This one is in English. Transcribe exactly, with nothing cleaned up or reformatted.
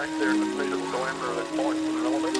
there in the station. We'll go in for this point for the elevator.